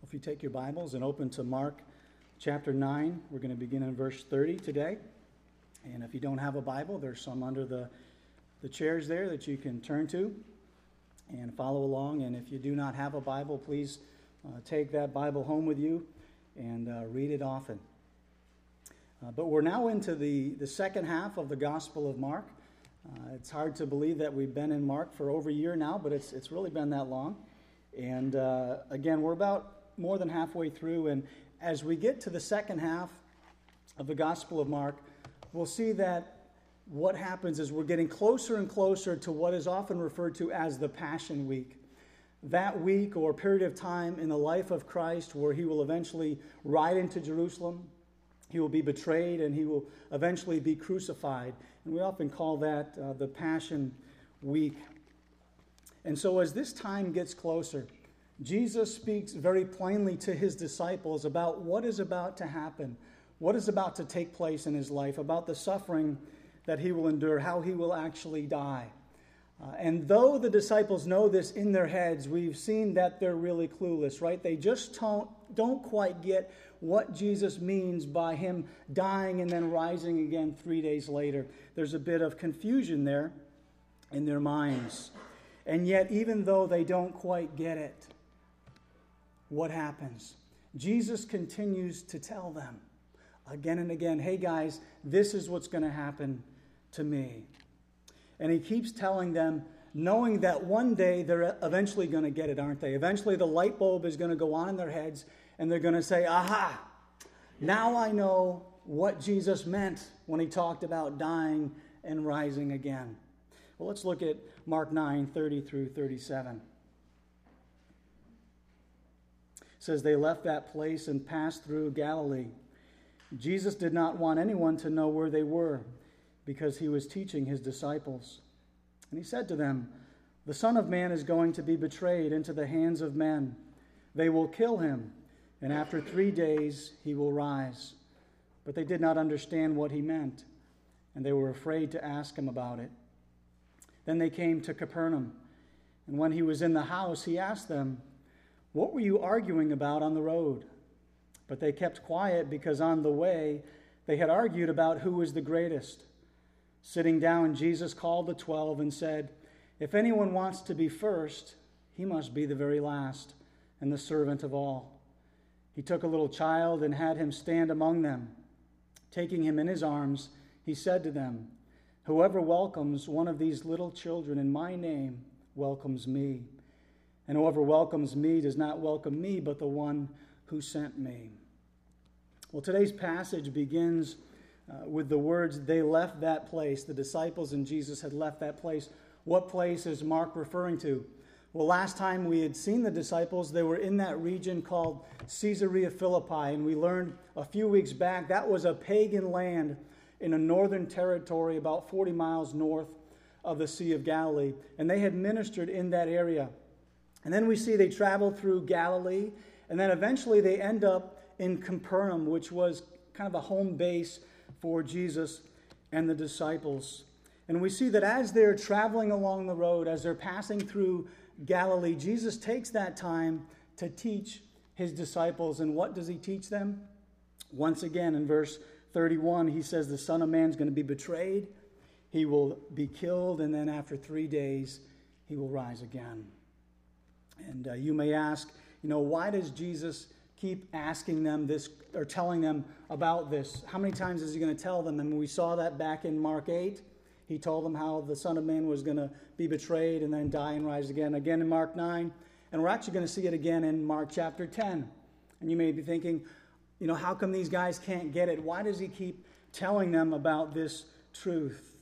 If you take your Bibles and open to Mark chapter 9, we're going to begin in verse 30 today. And if you don't have a Bible, there's some under the chairs there that you can turn to and follow along. And if you do not have a Bible, please take that Bible home with you and read it often. But we're now into the second half of the Gospel of Mark. It's hard to believe that we've been in Mark for over a year now, but it's really been that long. And again, we're about more than halfway through, and as we get to the second half of the Gospel of Mark, we'll see that what happens is we're getting closer and closer to what is often referred to as the Passion Week. That week or period of time in the life of Christ where he will eventually ride into Jerusalem, he will be betrayed, and he will eventually be crucified. And we often call that the Passion Week. And so as this time gets closer, Jesus speaks very plainly to his disciples about what is about to happen, what is about to take place in his life, about the suffering that he will endure, how he will actually die. And though the disciples know this in their heads, we've seen that they're really clueless, right? They just don't quite get what Jesus means by him dying and then rising again 3 days later. There's a bit of confusion there in their minds. And yet, even though they don't quite get it, what happens? Jesus continues to tell them again and again, hey guys, this is what's going to happen to me. And he keeps telling them, knowing that one day they're eventually going to get it, aren't they? Eventually the light bulb is going to go on in their heads, and they're going to say, aha, now I know what Jesus meant when he talked about dying and rising again. Well, let's look at Mark 9, 30 through 37. It says, they left that place and passed through Galilee. Jesus did not want anyone to know where they were, because he was teaching his disciples. And he said to them, the Son of Man is going to be betrayed into the hands of men. They will kill him, and after 3 days he will rise. But they did not understand what he meant, and they were afraid to ask him about it. Then they came to Capernaum, and when he was in the house, he asked them, what were you arguing about on the road? But they kept quiet because on the way they had argued about who was the greatest. Sitting down, Jesus called the 12 and said, if anyone wants to be first, he must be the very last and the servant of all. He took a little child and had him stand among them. Taking him in his arms, he said to them, whoever welcomes one of these little children in my name welcomes me. And whoever welcomes me does not welcome me, but the one who sent me. Well, today's passage begins with the words, they left that place. The disciples and Jesus had left that place. What place is Mark referring to? Well, last time we had seen the disciples, they were in that region called Caesarea Philippi. And we learned a few weeks back that was a pagan land in a northern territory about 40 miles north of the Sea of Galilee. And they had ministered in that area. And then we see they traveled through Galilee, and then eventually they end up in Capernaum, which was kind of a home base for Jesus and the disciples. And we see that as they're traveling along the road, as they're passing through Galilee, Jesus takes that time to teach his disciples. And what does he teach them? Once again, in verse 31, he says the Son of Man is going to be betrayed, he will be killed, and then after 3 days, he will rise again. And you may ask, why does Jesus keep asking them this or telling them about this? How many times is he going to tell them? And we saw that back in Mark 8. He told them how the Son of Man was going to be betrayed and then die and rise again. Again in Mark 9. And we're actually going to see it again in Mark chapter 10. And you may be thinking, how come these guys can't get it? Why does he keep telling them about this truth?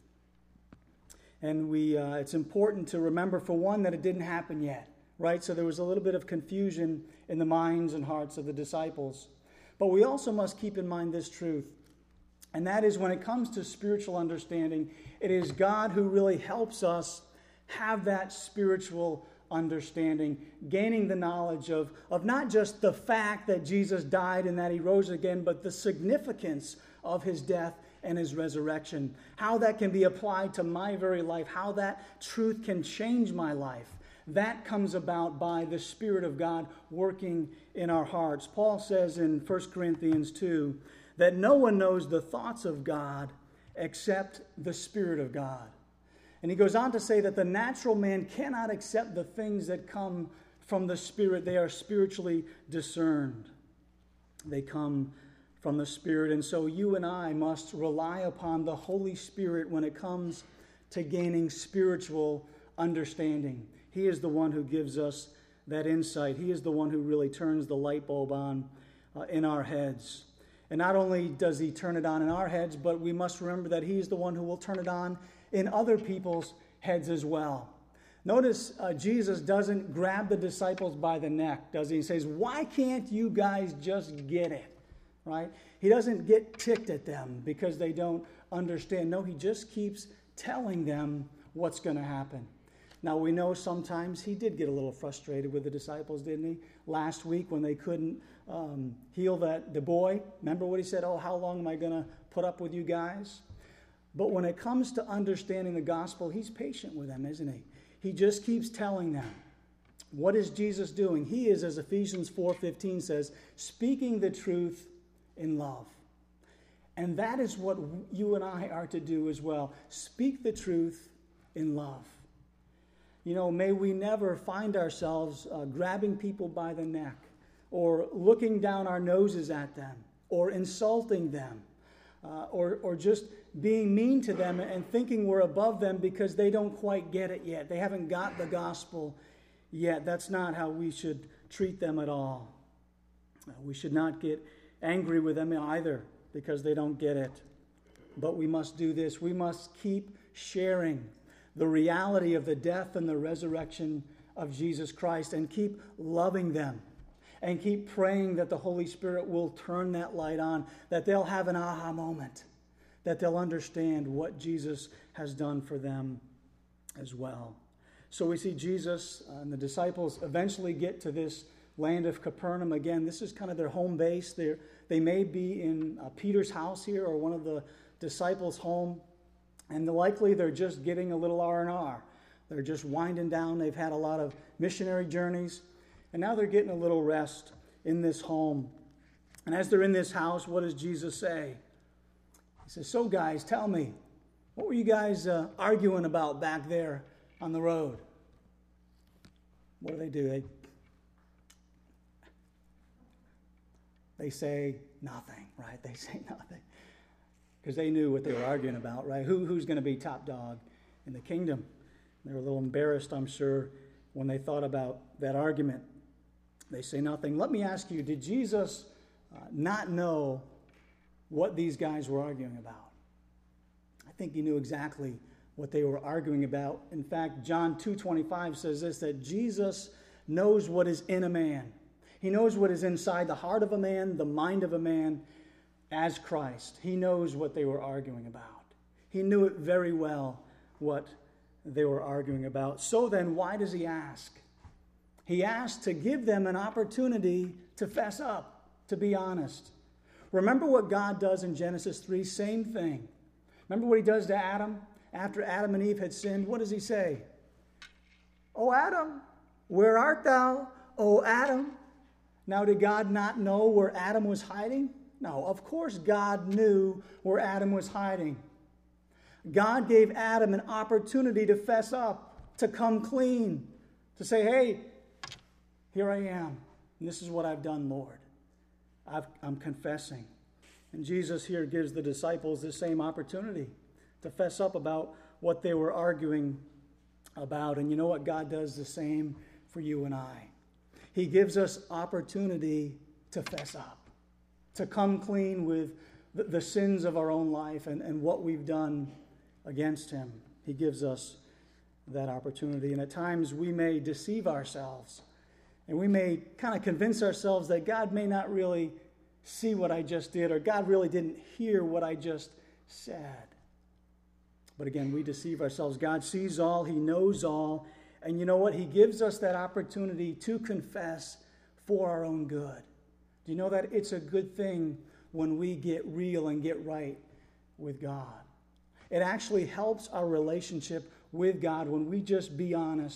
And it's important to remember, for one, that it didn't happen yet. Right? So there was a little bit of confusion in the minds and hearts of the disciples. But we also must keep in mind this truth. And that is, when it comes to spiritual understanding, it is God who really helps us have that spiritual understanding, gaining the knowledge of not just the fact that Jesus died and that he rose again, but the significance of his death and his resurrection. How that can be applied to my very life, how that truth can change my life. that comes about by the Spirit of God working in our hearts. Paul says in 1 Corinthians 2 that no one knows the thoughts of God except the Spirit of God. And he goes on to say that the natural man cannot accept the things that come from the Spirit. They are spiritually discerned. They come from the Spirit. And so you and I must rely upon the Holy Spirit when it comes to gaining spiritual understanding. He is the one who gives us that insight. He is the one who really turns the light bulb on in our heads. And not only does he turn it on in our heads, but we must remember that he is the one who will turn it on in other people's heads as well. Notice Jesus doesn't grab the disciples by the neck, does he? He says, why can't you guys just get it? Right? He doesn't get ticked at them because they don't understand. No, he just keeps telling them what's going to happen. Now, we know sometimes he did get a little frustrated with the disciples, didn't he? Last week when they couldn't heal the boy. Remember what he said? Oh, how long am I going to put up with you guys? But when it comes to understanding the gospel, he's patient with them, isn't he? He just keeps telling them. What is Jesus doing? He is, as Ephesians 4:15 says, speaking the truth in love. And that is what you and I are to do as well. Speak the truth in love. You know, may we never find ourselves grabbing people by the neck or looking down our noses at them or insulting them or just being mean to them and thinking we're above them because they don't quite get it yet. They haven't got the gospel yet. That's not how we should treat them at all. We should not get angry with them either because they don't get it. But we must do this. We must keep sharing the reality of the death and the resurrection of Jesus Christ and keep loving them and keep praying that the Holy Spirit will turn that light on, that they'll have an aha moment, that they'll understand what Jesus has done for them as well. So we see Jesus and the disciples eventually get to this land of Capernaum. Again, this is kind of their home base. They may be in Peter's house here or one of the disciples' home. And likely they're just getting a little R&R. They're just winding down. They've had a lot of missionary journeys. And now they're getting a little rest in this home. And as they're in this house, what does Jesus say? He says, so guys, tell me, what were you guys arguing about back there on the road? What do? They say nothing, right? They say nothing. Because they knew what they were arguing about, right? Who's going to be top dog in the kingdom? They were a little embarrassed, I'm sure, when they thought about that argument. They say nothing. Let me ask you, did Jesus not know what these guys were arguing about? I think he knew exactly what they were arguing about. In fact, John 2:25 says this, that Jesus knows what is in a man. He knows what is inside the heart of a man, the mind of a man, as Christ. He knows what they were arguing about. He knew it very well what they were arguing about. So then, why does he ask? He asked to give them an opportunity to fess up, to be honest. Remember what God does in Genesis 3? Same thing. Remember what he does to Adam? After Adam and Eve had sinned, what does he say? "O Adam, where art thou? O Adam." Now, did God not know where Adam was hiding? No, of course God knew where Adam was hiding. God gave Adam an opportunity to fess up, to come clean, to say, hey, here I am, and this is what I've done, Lord. I'm confessing. And Jesus here gives the disciples the same opportunity to fess up about what they were arguing about. And you know what? God does the same for you and I. He gives us opportunity to fess up, to come clean with the sins of our own life and what we've done against him. He gives us that opportunity. And at times we may deceive ourselves and we may kind of convince ourselves that God may not really see what I just did or God really didn't hear what I just said. But again, we deceive ourselves. God sees all. He knows all. And you know what? He gives us that opportunity to confess for our own good. Do you know that it's a good thing when we get real and get right with God? It actually helps our relationship with God when we just be honest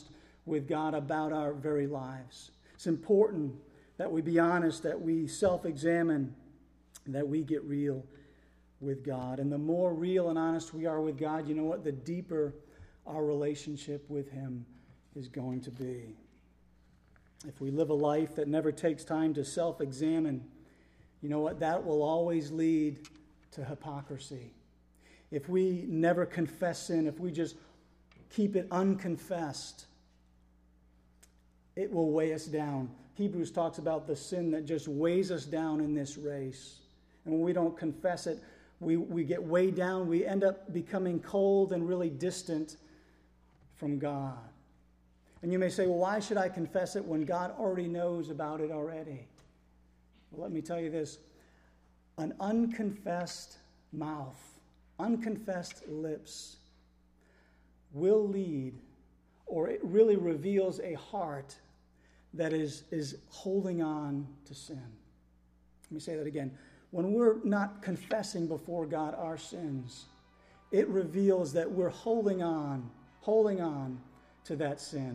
with God about our very lives. It's important that we be honest, that we self-examine, that we get real with God. And the more real and honest we are with God, you know what? The deeper our relationship with Him is going to be. If we live a life that never takes time to self-examine, you know what? That will always lead to hypocrisy. If we never confess sin, if we just keep it unconfessed, it will weigh us down. Hebrews talks about the sin that just weighs us down in this race. And when we don't confess it, we get weighed down. We end up becoming cold and really distant from God. And you may say, well, why should I confess it when God already knows about it already? Well, let me tell you this. An unconfessed mouth, unconfessed lips will lead, or it really reveals a heart that is holding on to sin. Let me say that again. When we're not confessing before God our sins, it reveals that we're holding on to that sin.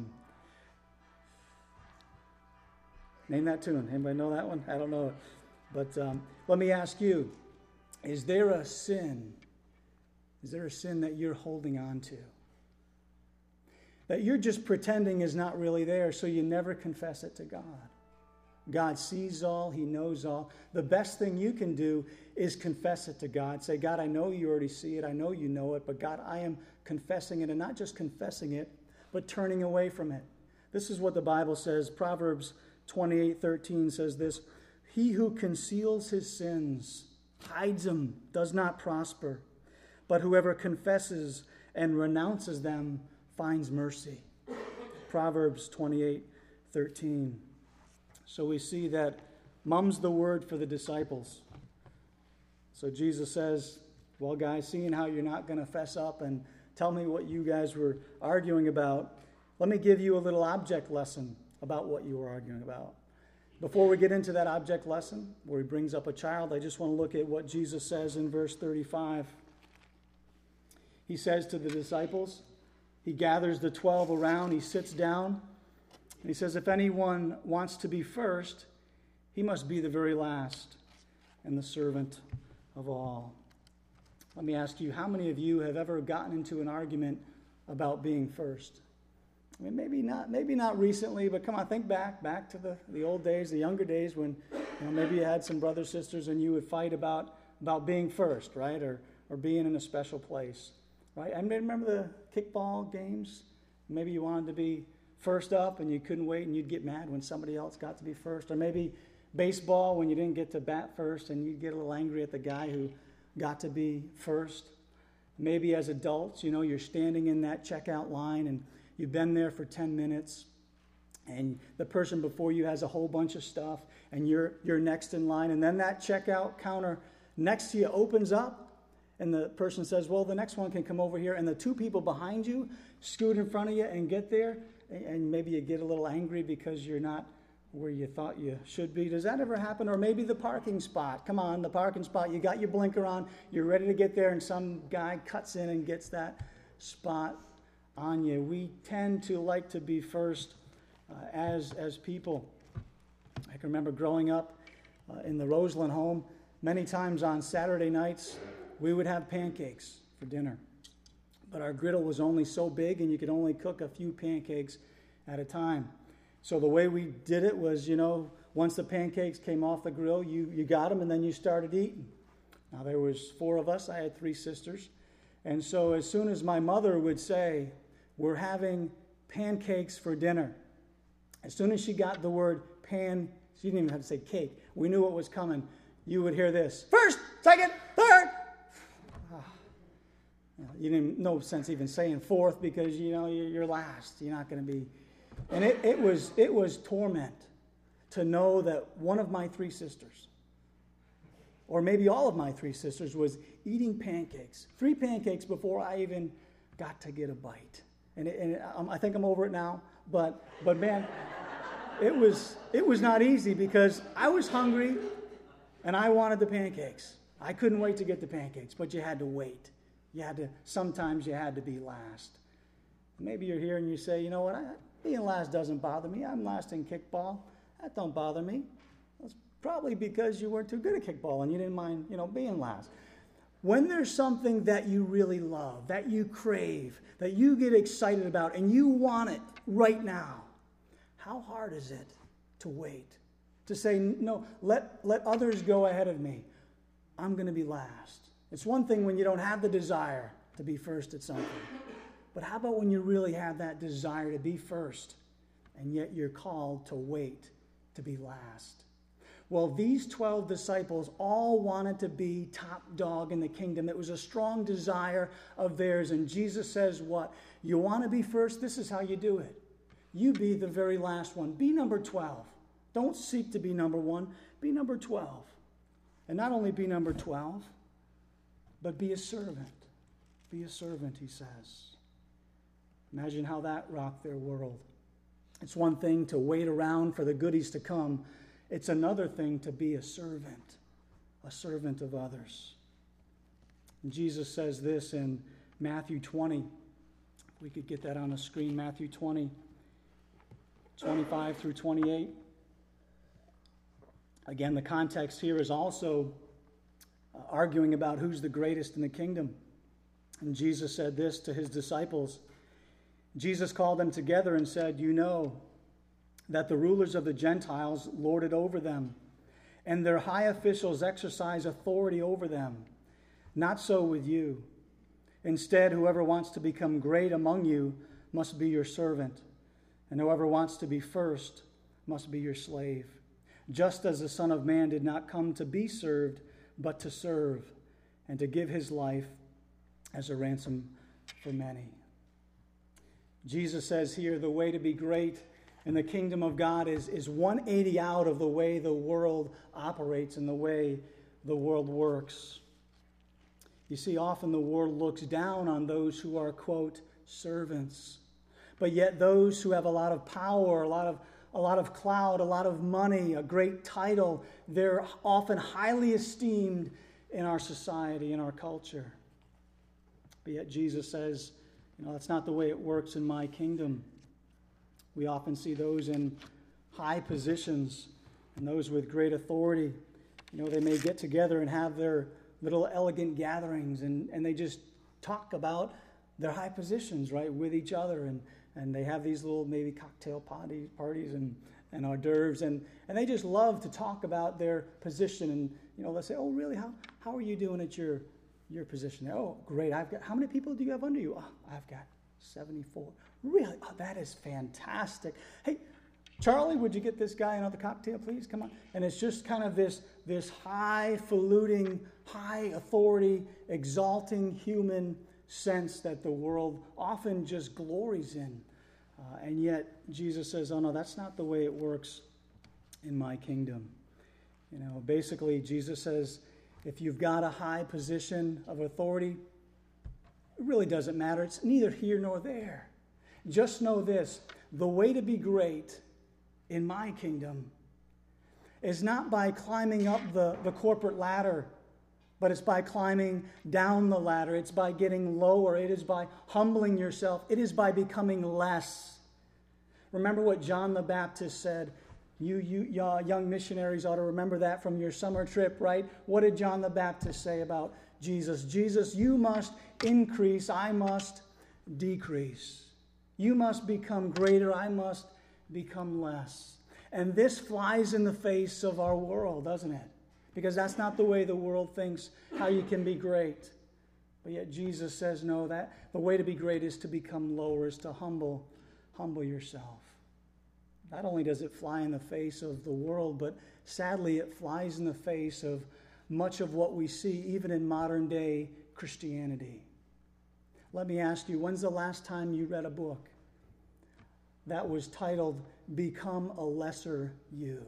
Name that tune. Anybody know that one? I don't know it. But let me ask you, is there a sin that you're holding on to? That you're just pretending is not really there, so you never confess it to God. God sees all. He knows all. The best thing you can do is confess it to God. Say, God, I know you already see it. I know you know it. But God, I am confessing it, and not just confessing it, but turning away from it. This is what the Bible says. Proverbs 28:13 says this, he who conceals his sins, hides them, does not prosper. But whoever confesses and renounces them finds mercy. Proverbs 28:13. So we see that mum's the word for the disciples. So Jesus says, well, guys, seeing how you're not going to fess up and tell me what you guys were arguing about, let me give you a little object lesson about what you were arguing about. Before we get into that object lesson, where he brings up a child, I just want to look at what Jesus says in verse 35. He says to the disciples, he gathers the 12 around, he sits down, and he says, if anyone wants to be first, he must be the very last and the servant of all. Let me ask you, how many of you have ever gotten into an argument about being first? I mean, maybe not recently, but come on, think back to the old days, the younger days when maybe you had some brothers, sisters, and you would fight about being first, right? Or being in a special place, right? I remember the kickball games. Maybe you wanted to be first up and you couldn't wait and you'd get mad when somebody else got to be first. Or maybe baseball when you didn't get to bat first and you'd get a little angry at the guy who got to be first. Maybe as adults, you're standing in that checkout line and you've been there for 10 minutes, and the person before you has a whole bunch of stuff, and you're next in line, and then that checkout counter next to you opens up, and the person says, well, the next one can come over here, and the two people behind you scoot in front of you and get there, and maybe you get a little angry because you're not where you thought you should be. Does that ever happen? Or maybe the parking spot. Come on, the parking spot. You got your blinker on, you're ready to get there, and some guy cuts in and gets that spot on you. We tend to like to be first as people. I can remember growing up in the Roseland home, many times on Saturday nights, we would have pancakes for dinner. But our griddle was only so big and you could only cook a few pancakes at a time. So the way we did it was, once the pancakes came off the grill, you got them and then you started eating. Now there was 4 of us. I had 3 sisters. And so as soon as my mother would say, we're having pancakes for dinner, as soon as she got the word pan, she didn't even have to say cake. We knew what was coming. You would hear this, first, second, third. You didn't, no sense even saying fourth because, you're last. You're not going to be. And it was torment to know that one of my 3 sisters, or maybe all of my 3 sisters, was eating pancakes. 3 pancakes before I even got to get a bite. And I think I'm over it now. But man, it was not easy because I was hungry and I wanted the pancakes. I couldn't wait to get the pancakes, but you had to wait. Sometimes you had to be last. Maybe you're here and you say, you know what, Being last doesn't bother me. I'm last in kickball. That don't bother me. That's probably because you weren't too good at kickball and you didn't mind, being last. When there's something that you really love, that you crave, that you get excited about, and you want it right now, how hard is it to wait? To say, no, let others go ahead of me. I'm going to be last. It's one thing when you don't have the desire to be first at something. But how about when you really have that desire to be first, and yet you're called to wait to be last? Well, these 12 disciples all wanted to be top dog in the kingdom. It was a strong desire of theirs. And Jesus says what? You want to be first? This is how you do it. You be the very last one. Be number 12. Don't seek to be number 1. Be number 12. And not only be number 12, but be a servant. Be a servant, he says. Imagine how that rocked their world. It's one thing to wait around for the goodies to come. It's another thing to be a servant of others. And Jesus says this in Matthew 20. If we could get that on the screen, Matthew 20, 25 through 28. Again, the context here is also arguing about who's the greatest in the kingdom. And Jesus said this to his disciples. Jesus called them together and said, "You know that the rulers of the Gentiles lord it over them, and their high officials exercise authority over them. Not so with you. Instead, whoever wants to become great among you must be your servant, and whoever wants to be first must be your slave. Just as the Son of Man did not come to be served, but to serve, and to give his life as a ransom for many." Jesus says here the way to be great in the kingdom of God is 180 out of the way the world operates and the way the world works. You see, often the world looks down on those who are, quote, servants. But yet those who have a lot of power, a lot of clout, a lot of money, a great title, they're often highly esteemed in our society, in our culture. But yet Jesus says, that's not the way it works in my kingdom. We often see those in high positions and those with great authority. They may get together and have their little elegant gatherings and they just talk about their high positions, right, with each other. And they have these little maybe cocktail parties and hors d'oeuvres. And they just love to talk about their position. And, let's say, oh, really, how are you doing at your position? Oh, great. How many people do you have under you? Oh, I've got 74. Really? Oh, that is fantastic. Hey, Charlie, would you get this guy another cocktail, please? Come on. And it's just kind of this highfalutin, high authority, exalting human sense that the world often just glories in. And yet Jesus says, oh no, that's not the way it works in my kingdom. Basically Jesus says, if you've got a high position of authority, it really doesn't matter. It's neither here nor there. Just know this, the way to be great in my kingdom is not by climbing up the corporate ladder, but it's by climbing down the ladder. It's by getting lower. It is by humbling yourself. It is by becoming less. Remember what John the Baptist said. You young missionaries ought to remember that from your summer trip, right? What did John the Baptist say about Jesus? Jesus, you must increase, I must decrease. You must become greater, I must become less. And this flies in the face of our world, doesn't it? Because that's not the way the world thinks how you can be great. But yet Jesus says, no, that the way to be great is to become lower, is to humble yourself. Not only does it fly in the face of the world, but sadly it flies in the face of much of what we see even in modern day Christianity. Let me ask you, when's the last time you read a book that was titled, Become a Lesser You?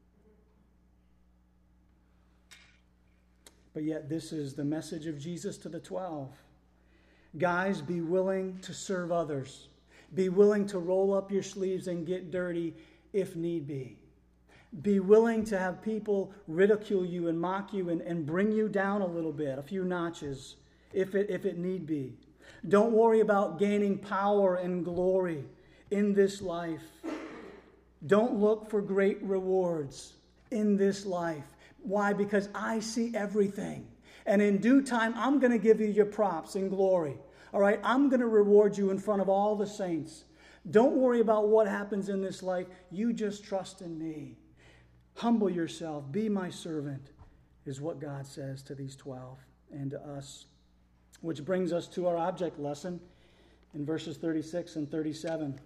But yet this is the message of Jesus to the 12. Guys, be willing to serve others. Be willing to roll up your sleeves and get dirty if need be. Be willing to have people ridicule you and mock you and bring you down a little bit, a few notches, if it need be. Don't worry about gaining power and glory. in this life. Don't look for great rewards in this life. Why? Because I see everything. And in due time, I'm going to give you your props and glory. All right? I'm going to reward you in front of all the saints. Don't worry about what happens in this life. You just trust in me. Humble yourself. Be my servant, is what God says to these 12 and to us. Which brings us to our object lesson in verses 36 and 37.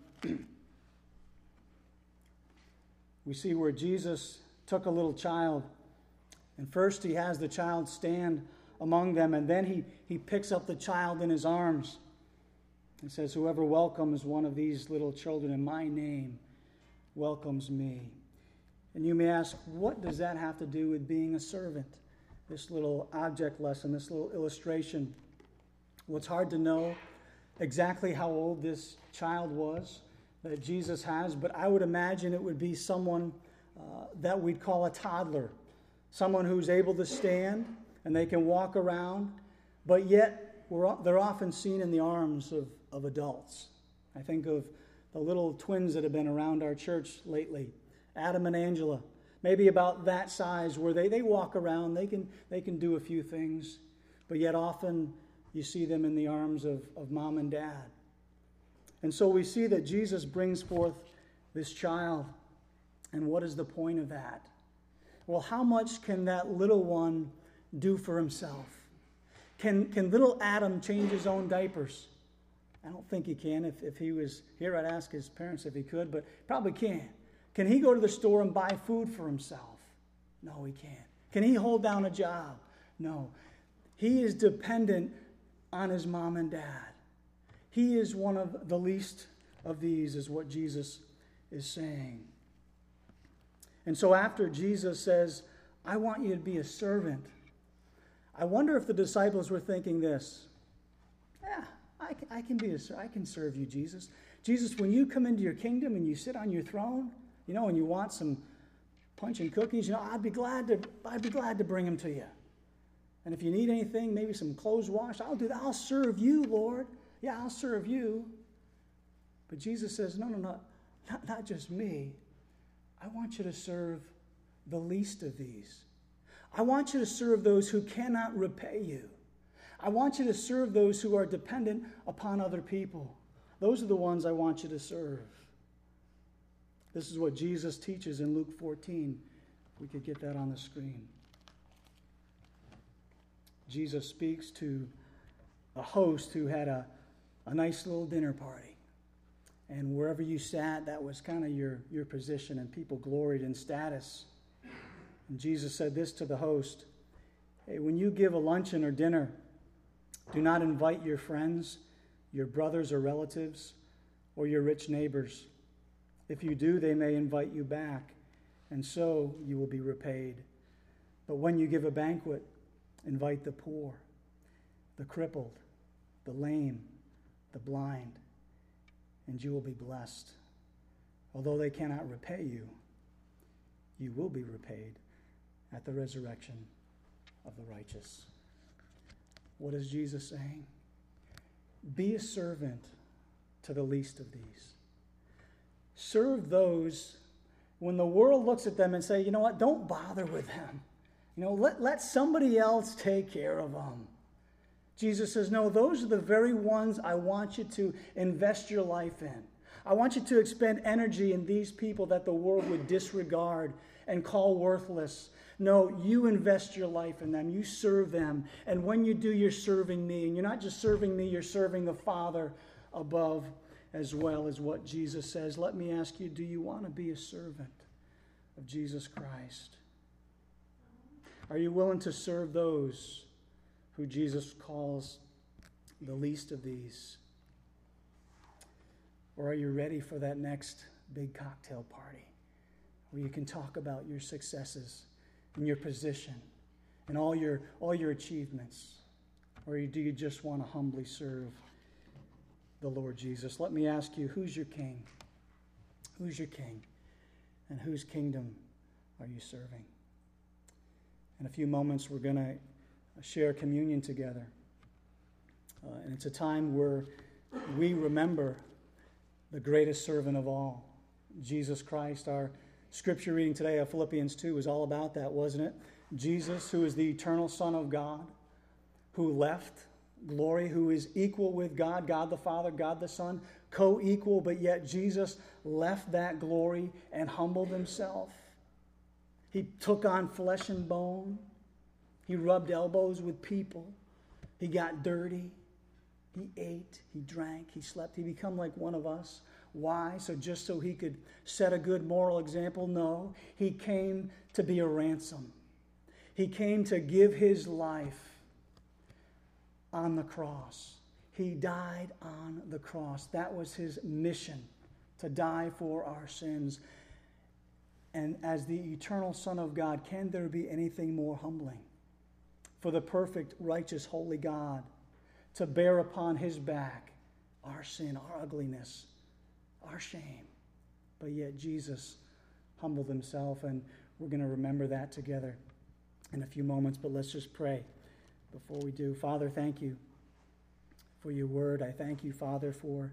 We see where Jesus took a little child, and first he has the child stand among them, and then he picks up the child in his arms. He says, whoever welcomes one of these little children in my name welcomes me. And you may ask, what does that have to do with being a servant? This little object lesson, this little illustration. Well, it's hard to know exactly how old this child was that Jesus has, but I would imagine it would be someone that we'd call a toddler, someone who's able to stand and they can walk around, but yet they're often seen in the arms of adults. I think of the little twins that have been around our church lately, Adam and Angela, maybe about that size, where they walk around, they can do a few things, but yet often you see them in the arms of mom and dad. And so we see that Jesus brings forth this child. And what is the point of that? Well, how much can that little one do for himself? Can little Adam change his own diapers? I don't think he can. If he was here, I'd ask his parents if he could, but probably can't. Can he go to the store and buy food for himself? No, he can't. Can he hold down a job? No. He is dependent on his mom and dad. He is one of the least of these, is what Jesus is saying. And so after Jesus says, I want you to be a servant, I wonder if the disciples were thinking this. Yeah, I can serve you, Jesus. Jesus, when you come into your kingdom and you sit on your throne, and you want some punch and cookies, I'd be glad to bring them to you. And if you need anything, maybe some clothes washed, I'll do that. I'll serve you, Lord. Yeah, I'll serve you. But Jesus says, no, not just me. I want you to serve the least of these. I want you to serve those who cannot repay you. I want you to serve those who are dependent upon other people. Those are the ones I want you to serve. This is what Jesus teaches in Luke 14. If we could get that on the screen. Jesus speaks to a host who had a nice little dinner party. And wherever you sat, that was kind of your position, and people gloried in status. And Jesus said this to the host, hey, when you give a luncheon or dinner, do not invite your friends, your brothers or relatives, or your rich neighbors. If you do, they may invite you back, and so you will be repaid. But when you give a banquet, invite the poor, the crippled, the lame, the blind, and you will be blessed. Although they cannot repay you, you will be repaid at the resurrection of the righteous. What is Jesus saying? Be a servant to the least of these. Serve those when the world looks at them and say, you know what, don't bother with them. Let somebody else take care of them. Jesus says, no, those are the very ones I want you to invest your life in. I want you to expend energy in these people that the world would disregard and call worthless. No, you invest your life in them. You serve them. And when you do, you're serving me. And you're not just serving me, you're serving the Father above as well, as what Jesus says. Let me ask you, do you want to be a servant of Jesus Christ? Are you willing to serve those who Jesus calls the least of these? Or are you ready for that next big cocktail party where you can talk about your successes and your position and all your achievements? Or do you just want to humbly serve the Lord Jesus? Let me ask you, who's your king? Who's your king? And whose kingdom are you serving? In a few moments, we're going to share communion together. And it's a time where we remember the greatest servant of all, Jesus Christ. Our scripture reading today of Philippians 2 is all about that, wasn't it? Jesus, who is the eternal Son of God, who left glory, who is equal with God, God the Father, God the Son, co-equal, but yet Jesus left that glory and humbled himself. He took on flesh and bone. He rubbed elbows with people. He got dirty. He ate. He drank. He slept. He became like one of us. Why? Just so he could set a good moral example? No. He came to be a ransom. He came to give his life on the cross. He died on the cross. That was his mission, to die for our sins. And as the eternal Son of God, can there be anything more humbling for the perfect, righteous, holy God to bear upon his back our sin, our ugliness, our shame? But yet Jesus humbled himself, and we're going to remember that together in a few moments. But let's just pray before we do. Father, thank you for your word. I thank you, Father, for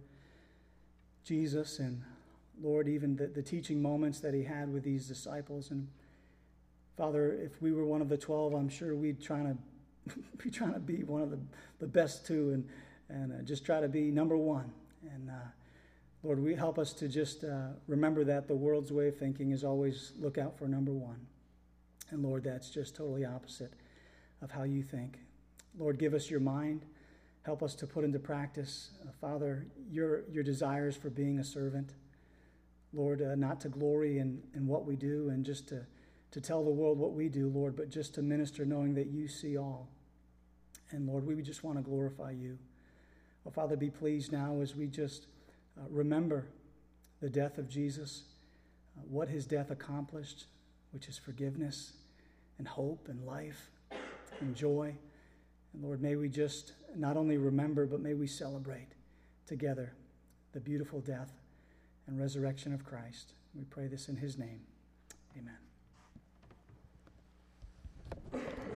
Jesus and, Lord, even the teaching moments that he had with these disciples. And Father, if we were one of the 12, I'm sure we'd be trying to be one of the best too, and just try to be number one. And Lord, we help us to just remember that the world's way of thinking is always look out for number one. And Lord, that's just totally opposite of how you think. Lord, give us your mind. Help us to put into practice, Father, your desires for being a servant. Lord, not to glory in what we do and just to tell the world what we do, Lord, but just to minister knowing that you see all. And Lord, we just want to glorify you. Well, Father, be pleased now as we just remember the death of Jesus, what his death accomplished, which is forgiveness and hope and life and joy. And Lord, may we just not only remember, but may we celebrate together the beautiful death and resurrection of Christ. We pray this in his name. Amen.